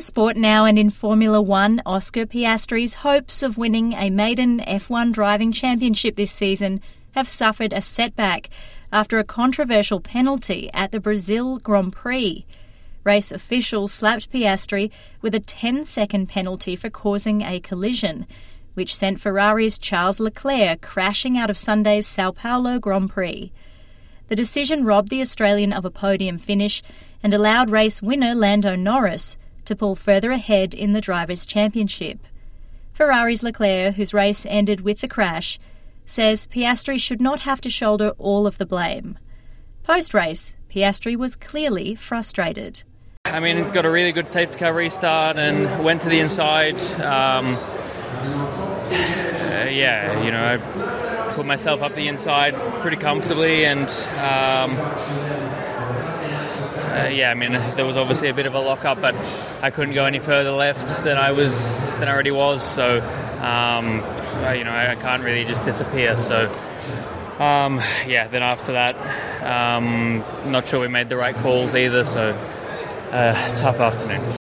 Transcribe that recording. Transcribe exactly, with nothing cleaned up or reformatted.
Sport now, and in Formula One, Oscar Piastri's hopes of winning a maiden F one driving championship this season have suffered a setback after a controversial penalty at the Brazil Grand Prix. Race officials slapped Piastri with a ten-second penalty for causing a collision, which sent Ferrari's Charles Leclerc crashing out of Sunday's Sao Paulo Grand Prix. The decision robbed the Australian of a podium finish and allowed race winner Lando Norris to pull further ahead in the Drivers' Championship. Ferrari's Leclerc, whose race ended with the crash, says Piastri should not have to shoulder all of the blame. Post-race, Piastri was clearly frustrated. I mean, got a really good safety car restart and went to the inside. Um, uh, yeah, you know, I put myself up the inside pretty comfortably and... Um, Uh, yeah, I mean, there was obviously a bit of a lock-up, but I couldn't go any further left than I was than I already was. So, um, uh, you know, I, I can't really just disappear. So, um, yeah. Then after that, um, not sure we made the right calls either. So, uh, tough afternoon.